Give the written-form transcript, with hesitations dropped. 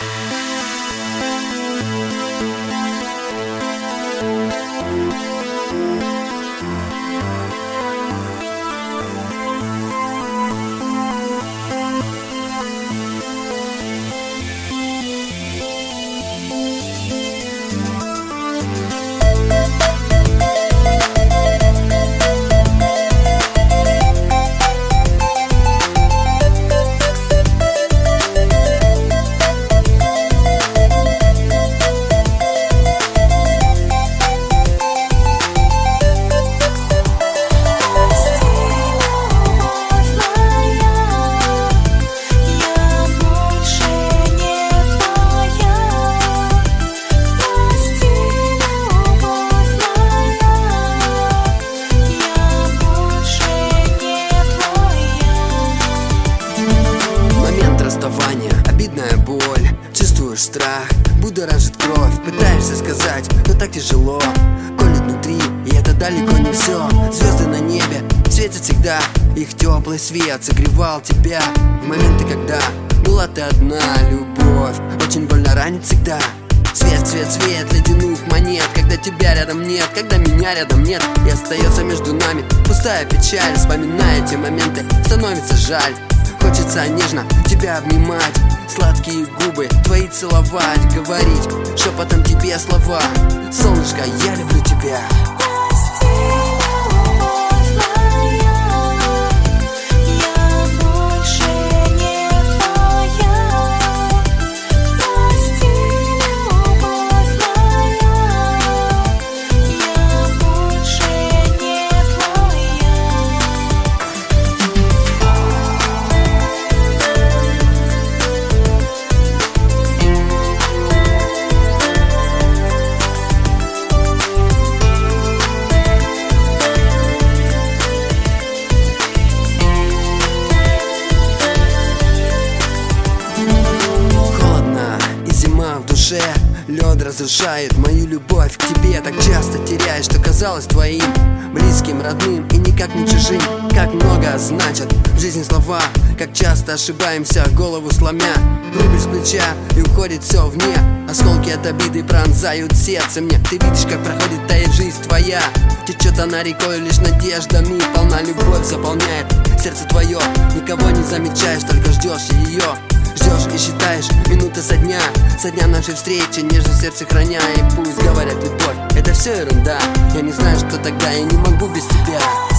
Обидная боль, чувствуешь страх, будоражит кровь. Пытаешься сказать, но так тяжело. Колет внутри, и это далеко не все. Звезды на небе светят всегда, их теплый свет согревал тебя в моменты, когда была ты одна. Любовь очень больно ранит всегда. Свет, свет, свет ледяных монет, когда тебя рядом нет, когда меня рядом нет, и остается между нами пустая печаль. Вспоминая те моменты, становится жаль. Хочется нежно тебя обнимать, сладкие губы твои целовать, говорить шепотом тебе слова: солнышко, я люблю тебя. Лед разрушает мою любовь к тебе. Так часто теряешь, что казалось твоим, близким, родным и никак не чужим. Как много значат в жизни слова, как часто ошибаемся, голову сломя. Рубль с плеча и уходит все вне. Осколки от обиды пронзают сердце мне. Ты видишь, как проходит тает жизнь твоя. Течет она рекой, лишь надеждами полна. Любовь заполняет сердце твое. Никого не замечаешь, только ждешь ее. Ждешь и считаешь минуты со дня нашей встречи, нежно сердце храня. И пусть говорят, любовь — это все ерунда. Я не знаю, что тогда, я не могу без тебя.